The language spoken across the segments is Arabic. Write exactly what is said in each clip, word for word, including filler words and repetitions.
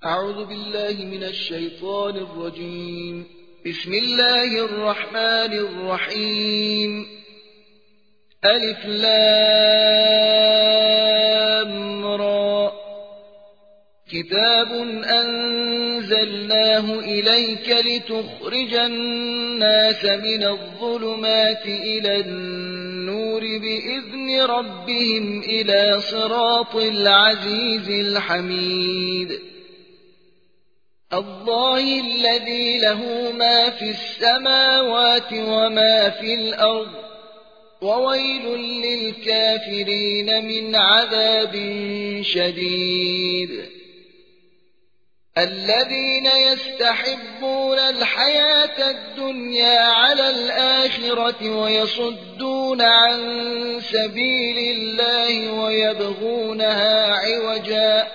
أعوذ بالله من الشيطان الرجيم. بسم الله الرحمن الرحيم. ألف لام را. كتاب أنزلناه إليك لتخرج الناس من الظلمات إلى النور بإذن ربهم إلى صراط العزيز الحميد. الله الذي له ما في السماوات وما في الأرض وويل للكافرين من عذاب شديد. الذين يستحبون الحياة الدنيا على الآخرة ويصدون عن سبيل الله ويبغونها عوجا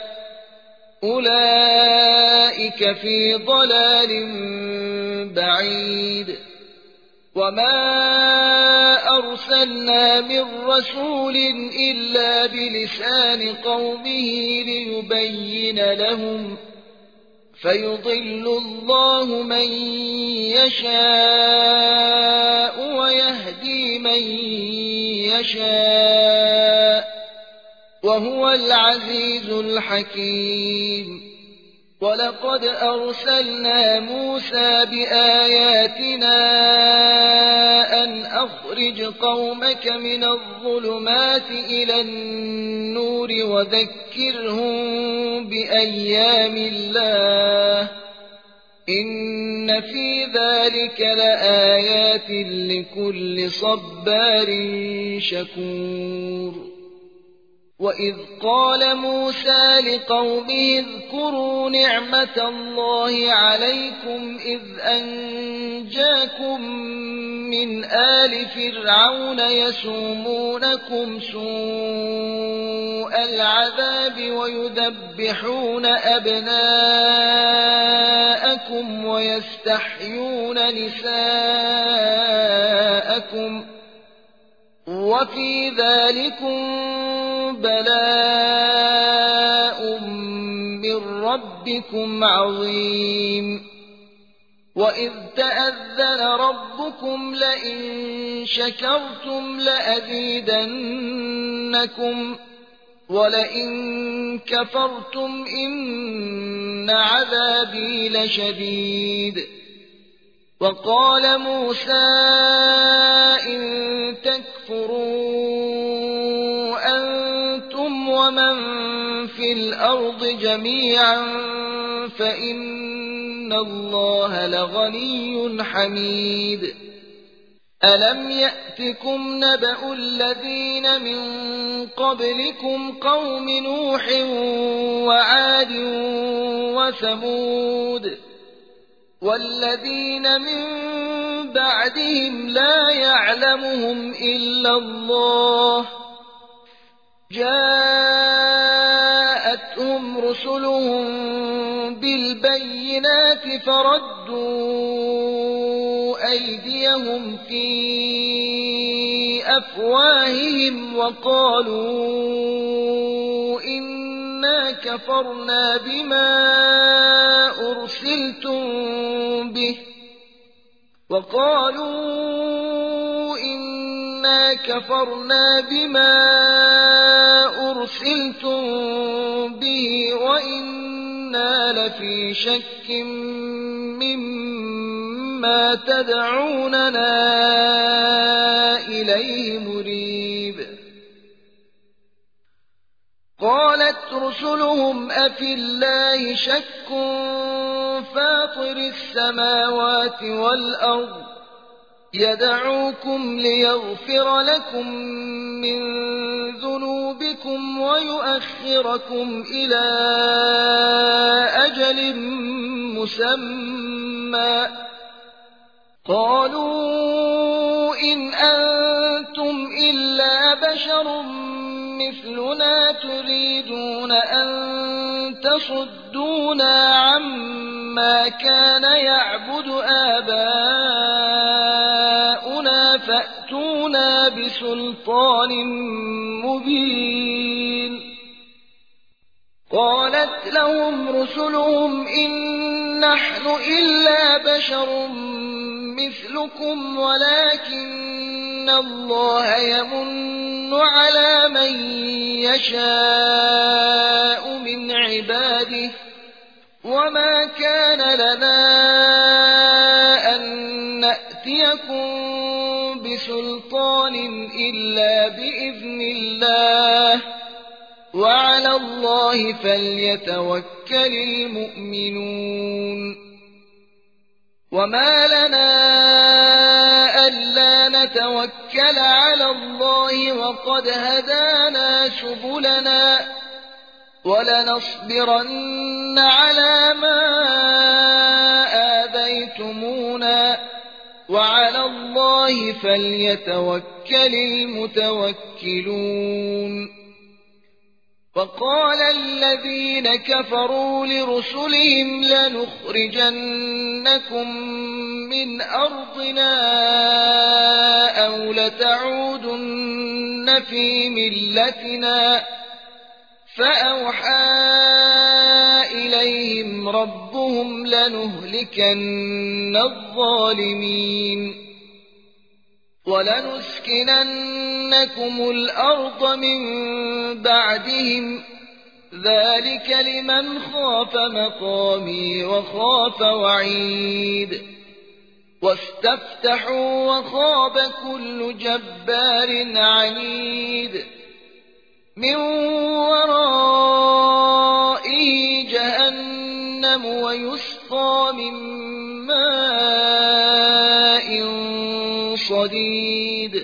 أولئك في ضلال بعيد. وما أرسلنا من رسول إلا بلسان قومه ليبين لهم فيضل الله من يشاء ويهدي من يشاء وهو العزيز الحكيم. ولقد أرسلنا موسى بآياتنا أن أخرج قومك من الظلمات إلى النور وذكرهم بأيام الله إن في ذلك لآيات لكل صبار شكور. وإذ قال موسى لقومه اذكروا نعمة الله عليكم إذ أنجاكم من آل فرعون يسومونكم سوء العذاب ويذبحون أبناءكم ويستحيون نساءكم وفي ذلكم بلاء من ربكم عظيم. وإذ تأذن ربكم لئن شكرتم لأزيدنكم ولئن كفرتم إن عذابي لشديد. وقال موسى إن تكفروا أنتم ومن في الأرض جميعا فإن الله لغني حميد. ألم يأتكم نبأ الذين من قبلكم قوم نوح وعاد وثمود والذين من بعدهم لا يعلمهم إلا الله جاءتهم رسلهم بالبينات فردوا أيديهم في أفواههم وقالوا إنا كفرنا بما أرسلتم به وقالوا إنا كفرنا بما أرسلتم به وإنا لفي شك مما تدعوننا إليه مريب. قالت رسلهم أفي الله شك فاطر السماوات والأرض يدعوكم ليغفر لكم من ذنوبكم ويؤخركم إلى أجل مسمى قالوا إن أنتم إلا بشر مثلنا تريدون أن تصدونا عما كان يعبد آباؤنا فأتونا بسلطان مبين. قال قالت لهم رسلهم إن نحن إلا بشر مثلكم ولكن الله يمن على من يشاء من عباده وما كان لنا أن نأتيكم بسلطان إلا بإذن الله وعلى الله فليتوكل المؤمنون وما لنا ألا نتوكل على الله وقد هدانا سبلنا ولنصبرن على ما آذيتمونا وعلى الله فليتوكل المتوكلون وقال الذين كفروا لرسلهم لنخرجنكم من أرضنا أو لتعودن في ملتنا فأوحى إليهم ربهم لنهلكن الظالمين ولنسكننكم الأرض من بعدهم ذلك لمن خاف مقامي وخاف وعيد واستفتحوا وخاب كل جبار عنيد من ورائه جهنم ويسقى من ماء صديد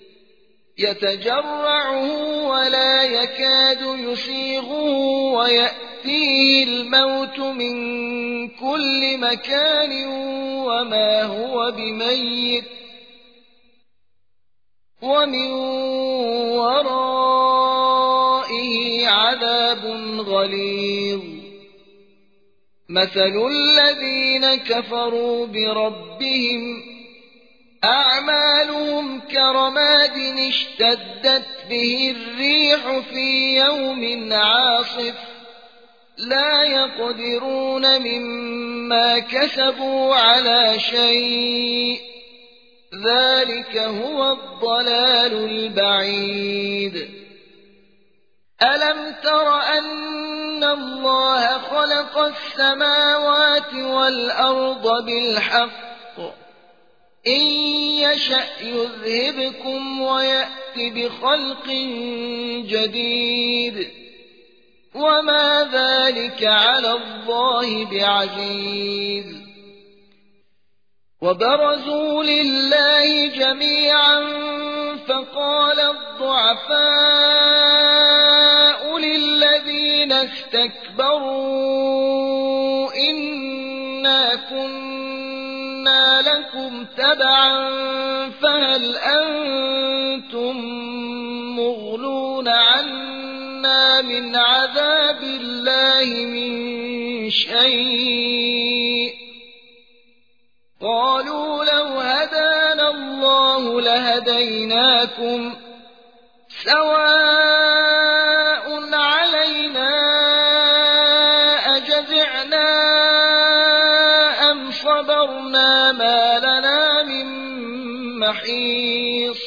يتجرعه ولا يكاد يسيغه ويأتيه الموت من كل مكان وما هو بميت ومن ورائه عذاب غليظ مثل الذين كفروا بربهم أعمالهم كرماد اشتدت به الريح في يوم عاصف لا يقدرون مما كسبوا على شيء ذلك هو الضلال البعيد ألم تر أن الله خلق السماوات والأرض بالحق إن يشأ يذهبكم ويأت بخلق جديد وما ذلك على الله بعزيز وبرزوا لله جميعا فقال الضعفاء للذين استكبروا إنا كنا لكم تبعا فهل أنتم مغنون عنا من عذاب الله من شيء قالوا لو هدانا الله لهديناكم سواء علينا أجزعنا أم صبرنا ما لنا من محيص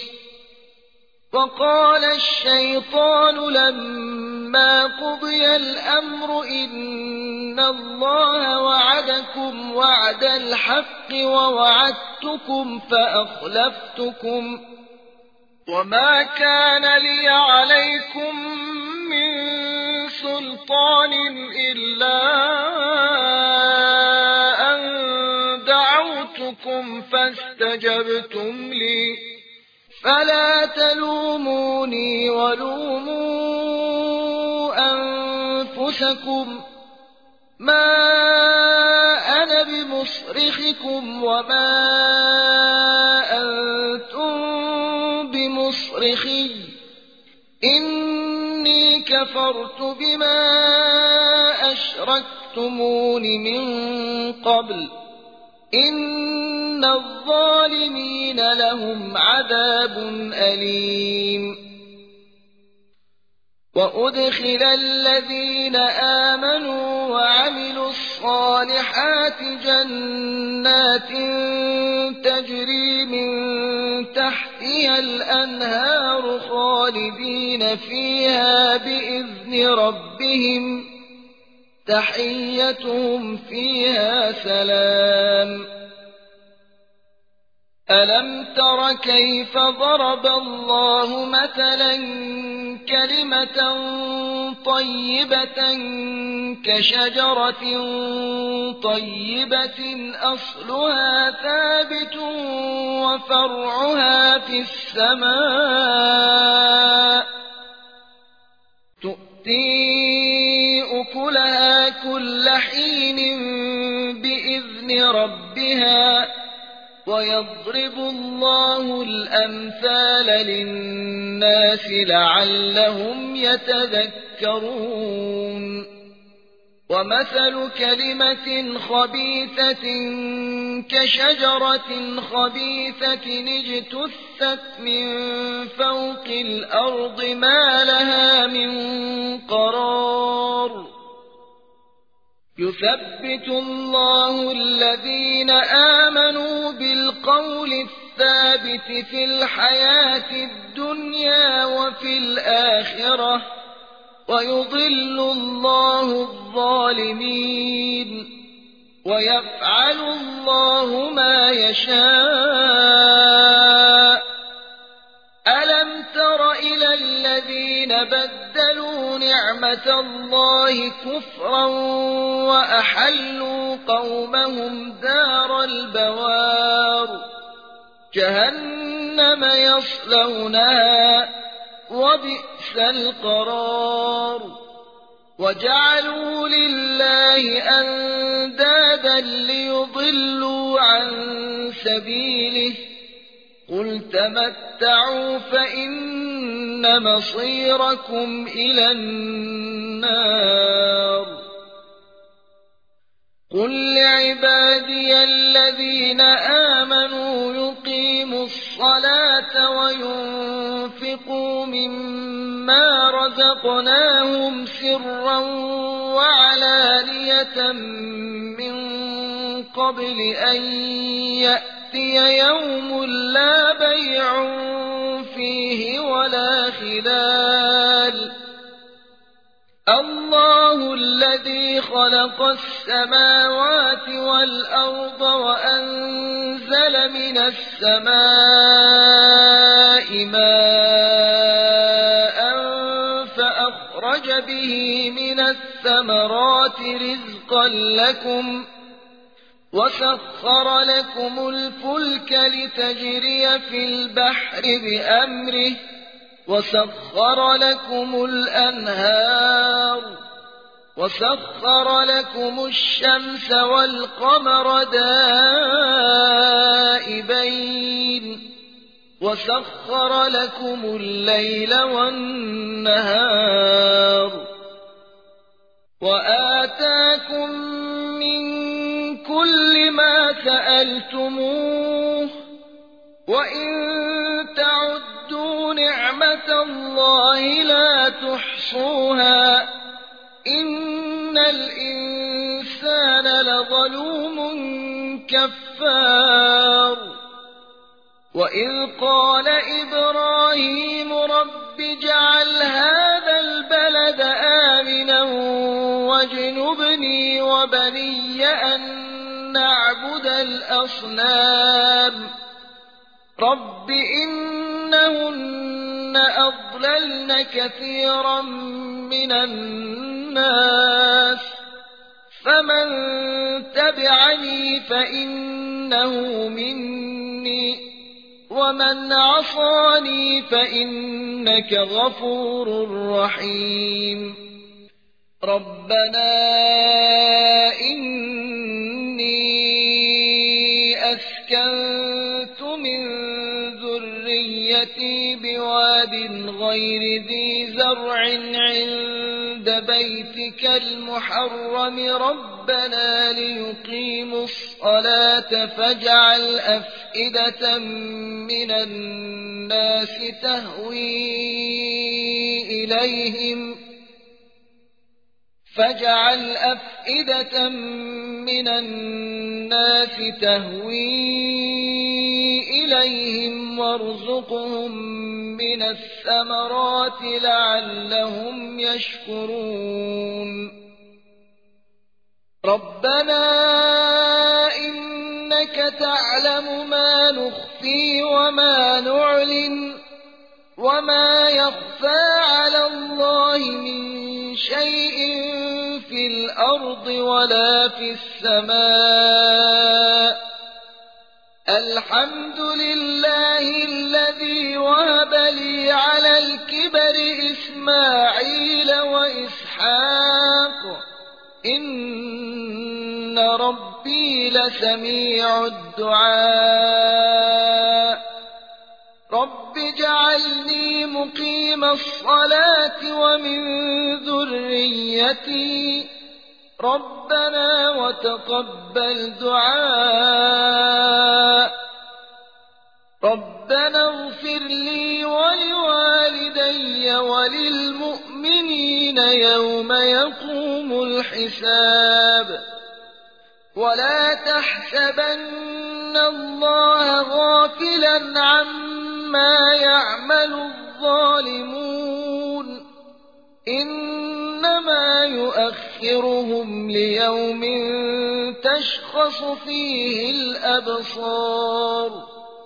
وقال الشيطان لما قضي الأمر إن الله وعدكم وعد الحق ووعدتكم فأخلفتكم وما كان لي عليكم من سلطان إلا أن دعوتكم فاستجبتم لي فلا تلوموني ولوموا أنفسكم ما أنا بمصرخكم وما أنتم بمصرخي إني كفرت بما أشركتمون من قبل إن الظالمين لهم عذاب أليم وأدخل الذين آمنوا وعملوا الصالحات جنات تجري من تحتها الأنهار خالدين فيها بإذن ربهم تحيتهم فيها سلام. ألم تر كيف ضرب الله مثلا كلمة طيبة كشجرة طيبة أصلها ثابت وفرعها في السماء تؤتي أكلها كل حين بإذن ربها ويضرب الله الأمثال للناس لعلهم يتذكرون. ومثل كلمة خبيثة كشجرة خبيثة اجتثت من فوق الأرض ما لها من قرار. يثبت الله الذين آمنوا بالقول الثابت في الحياة الدنيا وفي الآخرة ويضل الله الظالمين ويفعل الله ما يشاء. ألم تر إلى الذين بدلوا نعمة الله كفرا وأحلوا قومهم دار البوار جهنم يصلونها وبئس القرار. وجعلوا لله أندادا ليضلوا عن سبيله قل تمتعوا فإن مصيركم إلى النار. قل لعبادي الذين آمنوا يقيموا الصلاة وينفقوا مما رزقناهم سرا وعلانية من قبل أن يأتي يوم لا بيع فيه ولا خلال. الله الذي خلق السماوات والأرض وأنزل من السماء ماء فأخرج به من الثمرات رزقا لكم وسخر لكم الفلك لتجري في البحر بأمره وسخر لكم الأنهار وسخر لكم الشمس والقمر دائبين وسخر لكم الليل والنهار وآتاكم من كل ما سألتموه وإن تعدوا نعمة الله لا تحصوها إن الإنسان لظلوم كفار. وإذ قال إبراهيم رب اجعل هذا البلد آمنا واجنبني وبني أن نعبد الأصنام رب إنهن أضللن كثيرا من الناس فمن تبعني فإنه مني ومن عصاني فإنك غفور رحيم. ربنا إني أسكنت من ذريتي بواد غير ذي زرع عند بيتك المحرم ربنا ليقيموا الصلاة فاجعل أفئدة من الناس تهوي إليهم فاجعل أفئدة من الناس تهوي إليهم وارزقهم من الثمرات لعلهم يشكرون ربنا إنك تعلم ما نخفي وما نعلن وما يخفى على الله من شيء في الأرض ولا في السماء الحمد لله الذي وهب لي على الكبر إسماعيل وإسحاق إن ربي لسميع الدعاء رب اجعلني مقيم الصلاة ومن ذريتي ربنا وتقبل دعاء ربنا اغفر لي ولوالدي وللمؤمنين يوم يقوم الحساب ولا تحسبن الله غافلا عما يعمل الظالمون إنما يؤخرهم ليوم تشخص فيه الأبصار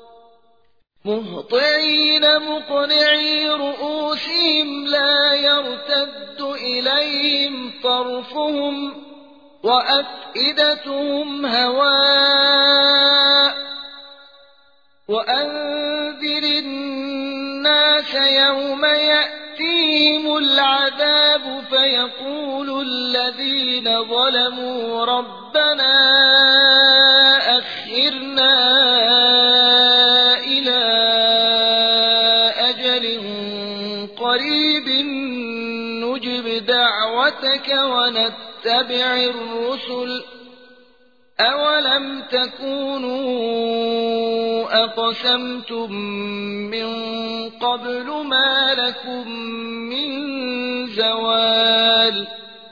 مهطعين مقنعي رؤوسهم لا يرتد إليهم طرفهم وأفئدتهم هواء وأنذر الناس يوم يأتيهم العذاب فيقول الذين ظلموا ربنا أخرنا إلى أجل قريب نجب دعوتك ونتبع الرسل أولم تكونوا أقسمتم من قبل ما لكم من زوال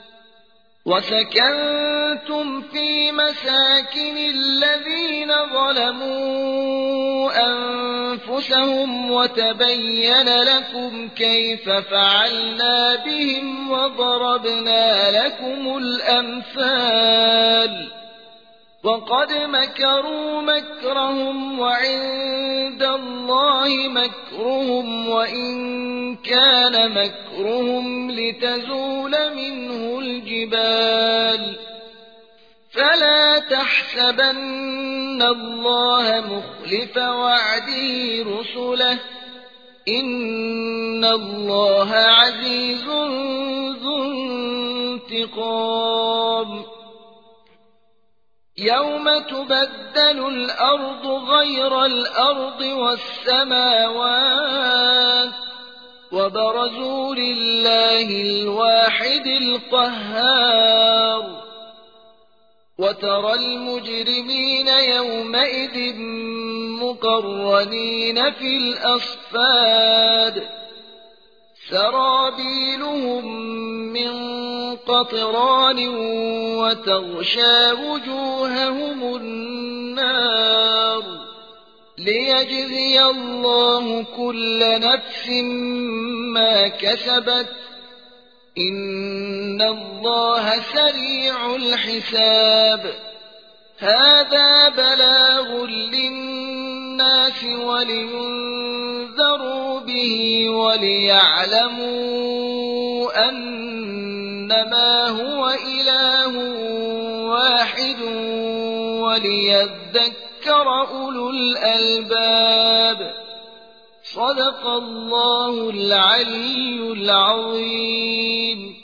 وسكنتم في مساكن الذين ظلموا أنفسهم وتبين لكم كيف فعلنا بهم وضربنا لكم الأمثال وقد مكروا مكرهم وعند الله مكرهم وإن كان مكرهم لتزول منه الجبال فلا تحسبن الله مخلف وعده رسله إن الله عزيز ذو انتقام يوم تبدل الأرض غير الأرض والسماوات وبرزوا لله الواحد القهار وترى المجرمين يومئذ مقرنين في الأصفاد سرابيلهم من قطران وتغشى وجوههم النار ليجزي الله كل نفس ما كسبت إن الله سريع الحساب هذا بلاغ للناس ولينذروا به وليعلموا أنما هو إله واحد وليذكر أولو الألباب صدق الله العلي العظيم.